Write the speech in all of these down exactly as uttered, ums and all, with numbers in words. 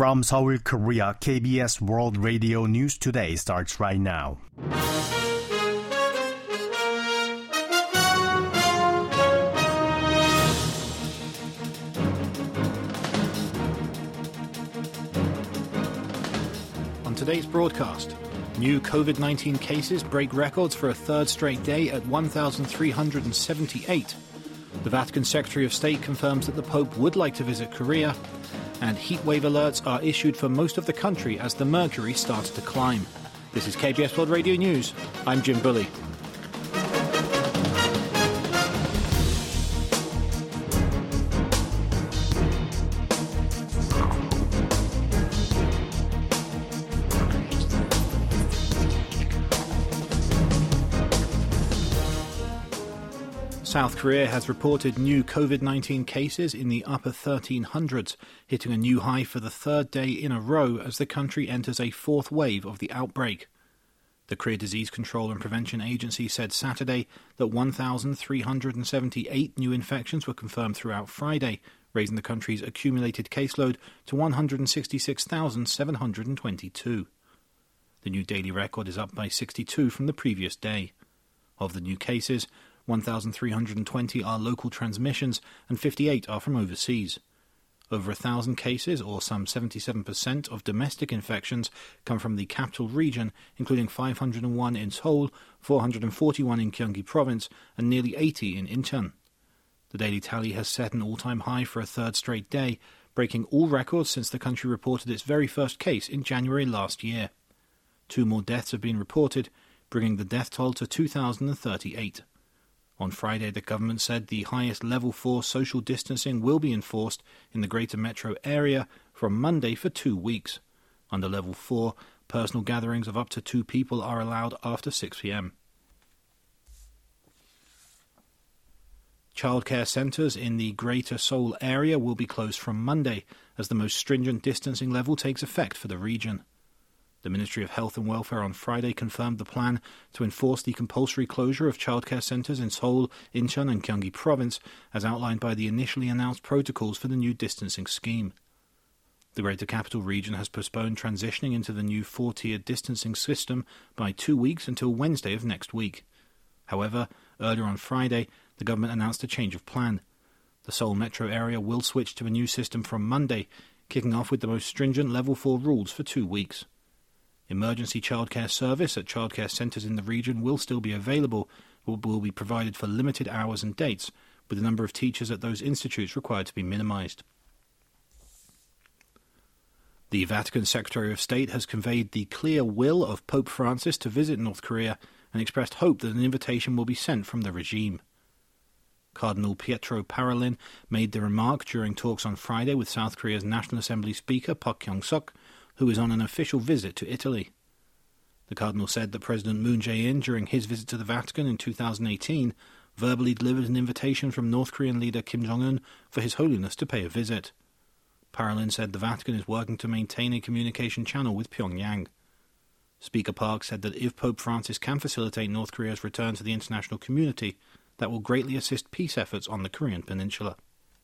From Seoul, Korea, K B S World Radio News Today starts right now. On today's broadcast, new COVID nineteen cases break records for a third straight day at one thousand three hundred seventy-eight. The Vatican Secretary of State confirms that the Pope would like to visit Korea, and heatwave alerts are issued for most of the country as the mercury starts to climb. This is K B S World Radio News. I'm Jim Bully. South Korea has reported new COVID nineteen cases in the upper thirteen hundreds, hitting a new high for the third day in a row as the country enters a fourth wave of the outbreak. The Korea Disease Control and Prevention Agency said Saturday that one thousand three hundred seventy-eight new infections were confirmed throughout Friday, raising the country's accumulated caseload to one hundred sixty-six thousand seven hundred twenty-two. The new daily record is up by sixty-two from the previous day. Of the new cases, one thousand three hundred twenty are local transmissions and fifty-eight are from overseas. Over one thousand cases, or some seventy-seven percent of domestic infections, come from the capital region, including five hundred one in Seoul, four hundred forty-one in Gyeonggi Province, and nearly eighty in Incheon. The daily tally has set an all-time high for a third straight day, breaking all records since the country reported its very first case in January last year. Two more deaths have been reported, bringing the death toll to two thousand thirty-eight. On Friday, the government said the highest level four social distancing will be enforced in the greater metro area from Monday for two weeks. Under level four, personal gatherings of up to two people are allowed after six p.m. Childcare centres in the greater Seoul area will be closed from Monday as the most stringent distancing level takes effect for the region. The Ministry of Health and Welfare on Friday confirmed the plan to enforce the compulsory closure of childcare centres in Seoul, Incheon and Gyeonggi Province, as outlined by the initially announced protocols for the new distancing scheme. The Greater Capital Region has postponed transitioning into the new four-tiered distancing system by two weeks until Wednesday of next week. However, earlier on Friday, the government announced a change of plan. The Seoul metro area will switch to a new system from Monday, kicking off with the most stringent level four rules for two weeks. Emergency childcare service at childcare centres in the region will still be available, but will be provided for limited hours and dates, with the number of teachers at those institutes required to be minimised. The Vatican Secretary of State has conveyed the clear will of Pope Francis to visit North Korea and expressed hope that an invitation will be sent from the regime. Cardinal Pietro Parolin made the remark during talks on Friday with South Korea's National Assembly Speaker Park Kyung-suk, who is on an official visit to Italy. The Cardinal said that President Moon Jae-in, during his visit to the Vatican in two thousand eighteen, verbally delivered an invitation from North Korean leader Kim Jong-un for His Holiness to pay a visit. Parolin said the Vatican is working to maintain a communication channel with Pyongyang. Speaker Park said that if Pope Francis can facilitate North Korea's return to the international community, that will greatly assist peace efforts on the Korean peninsula.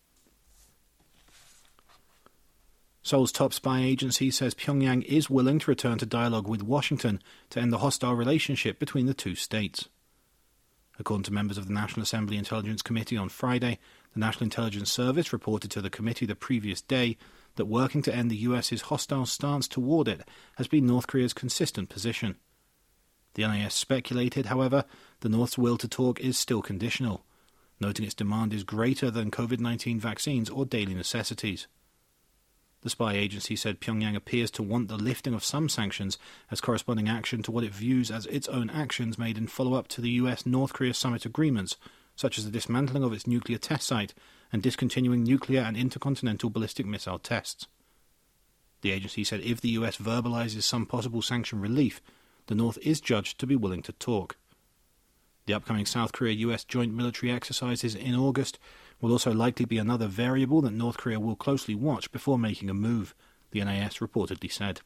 Seoul's top spy agency says Pyongyang is willing to return to dialogue with Washington to end the hostile relationship between the two states. According to members of the National Assembly Intelligence Committee on Friday, the National Intelligence Service reported to the committee the previous day that working to end the U S's hostile stance toward it has been North Korea's consistent position. The N I S speculated, however, the North's will to talk is still conditional, noting its demand is greater than COVID nineteen vaccines or daily necessities. The spy agency said Pyongyang appears to want the lifting of some sanctions as corresponding action to what it views as its own actions made in follow-up to the U S-North Korea summit agreements, such as the dismantling of its nuclear test site and discontinuing nuclear and intercontinental ballistic missile tests. The agency said if the U S verbalizes some possible sanction relief, the North is judged to be willing to talk. The upcoming South Korea-U S joint military exercises in August will also likely be another variable that North Korea will closely watch before making a move, the N I S reportedly said.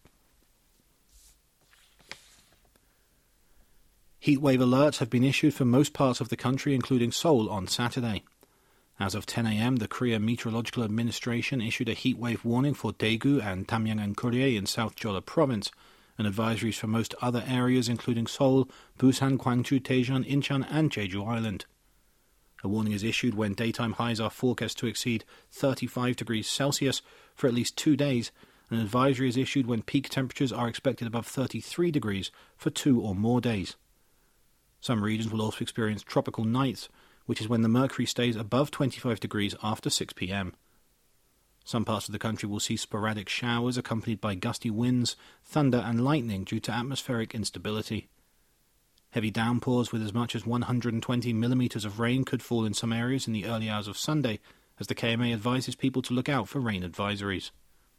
Heatwave alerts have been issued for most parts of the country, including Seoul, on Saturday. As of ten a.m., the Korea Meteorological Administration issued a heatwave warning for Daegu and Damyang and Korea in South Jeolla Province, and advisories for most other areas including Seoul, Busan, Gwangju, Daejeon, Incheon and Jeju Island. A warning is issued when daytime highs are forecast to exceed thirty-five degrees Celsius for at least two days, and an advisory is issued when peak temperatures are expected above thirty-three degrees for two or more days. Some regions will also experience tropical nights, which is when the mercury stays above twenty-five degrees after six p.m. Some parts of the country will see sporadic showers accompanied by gusty winds, thunder and lightning due to atmospheric instability. Heavy downpours with as much as one hundred twenty millimetres of rain could fall in some areas in the early hours of Sunday, as the K M A advises people to look out for rain advisories.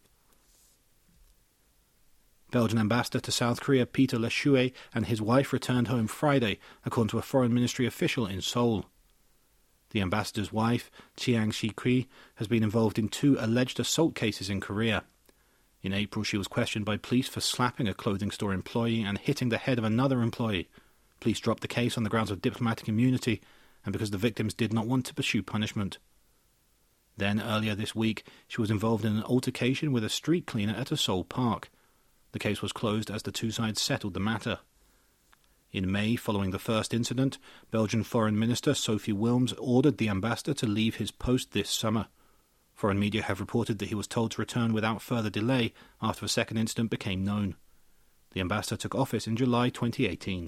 Belgian ambassador to South Korea Peter Leschuet and his wife returned home Friday, according to a foreign ministry official in Seoul. The ambassador's wife, Chiang Shi-kwi, has been involved in two alleged assault cases in Korea. In April, she was questioned by police for slapping a clothing store employee and hitting the head of another employee. Police dropped the case on the grounds of diplomatic immunity and because the victims did not want to pursue punishment. Then, earlier this week, she was involved in an altercation with a street cleaner at a Seoul park. The case was closed as the two sides settled the matter. In May, following the first incident, Belgian Foreign Minister Sophie Wilms ordered the ambassador to leave his post this summer. Foreign media have reported that he was told to return without further delay after a second incident became known. The ambassador took office in July twenty eighteen.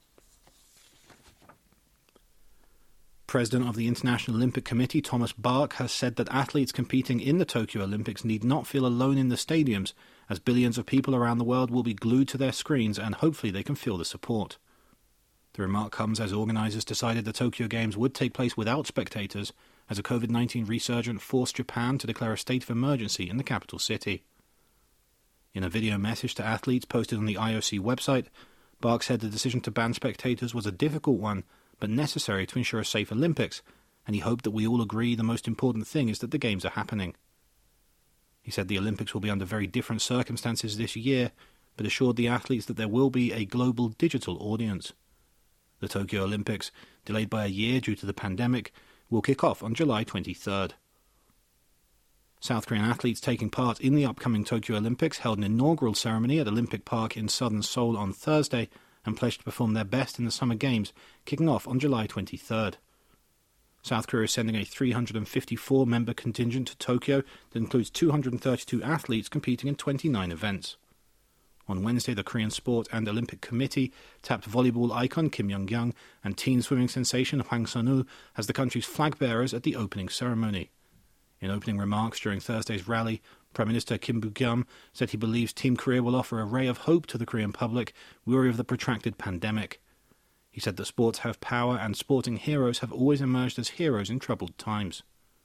President of the International Olympic Committee Thomas Bach has said that athletes competing in the Tokyo Olympics need not feel alone in the stadiums, as billions of people around the world will be glued to their screens and hopefully they can feel the support. The remark comes as organisers decided the Tokyo Games would take place without spectators, as a COVID nineteen resurgent forced Japan to declare a state of emergency in the capital city. In a video message to athletes posted on the I O C website, Bach said the decision to ban spectators was a difficult one, but necessary to ensure a safe Olympics, and he hoped that we all agree the most important thing is that the Games are happening. He said the Olympics will be under very different circumstances this year, but assured the athletes that there will be a global digital audience. The Tokyo Olympics, delayed by a year due to the pandemic, will kick off on July twenty-third. South Korean athletes taking part in the upcoming Tokyo Olympics held an inaugural ceremony at Olympic Park in southern Seoul on Thursday and pledged to perform their best in the Summer Games, kicking off on July twenty-third. South Korea is sending a three hundred fifty-four member contingent to Tokyo that includes two hundred thirty-two athletes competing in twenty-nine events. On Wednesday, the Korean Sport and Olympic Committee tapped volleyball icon Kim Young-kyung and teen swimming sensation Hwang Sun-woo as the country's flag bearers at the opening ceremony. In opening remarks during Thursday's rally, Prime Minister Kim Boo-kyum said he believes Team Korea will offer a ray of hope to the Korean public, weary of the protracted pandemic. He said that sports have power and sporting heroes have always emerged as heroes in troubled times.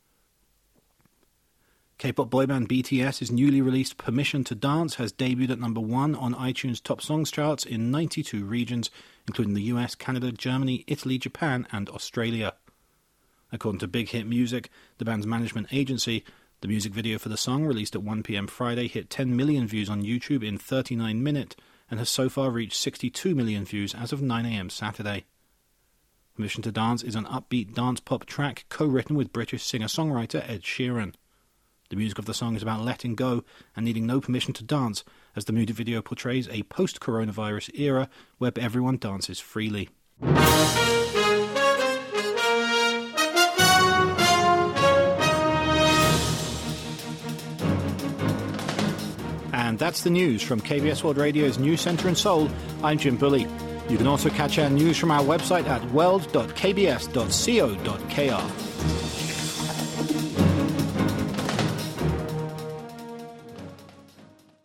K-pop boyband B T S's newly released Permission to Dance has debuted at number one on iTunes Top Songs charts in ninety-two regions, including the U S, Canada, Germany, Italy, Japan and Australia. According to Big Hit Music, the band's management agency, the music video for the song, released at one p.m. Friday, hit ten million views on YouTube in thirty-nine minutes and has so far reached sixty-two million views as of nine a.m. Saturday. Permission to Dance is an upbeat dance-pop track co-written with British singer-songwriter Ed Sheeran. The music of the song is about letting go and needing no permission to dance, as the music video portrays a post-coronavirus era where everyone dances freely. And that's the news from K B S World Radio's News Centre in Seoul. I'm Jim Bully. You can also catch our news from our website at world dot k b s dot co dot k r.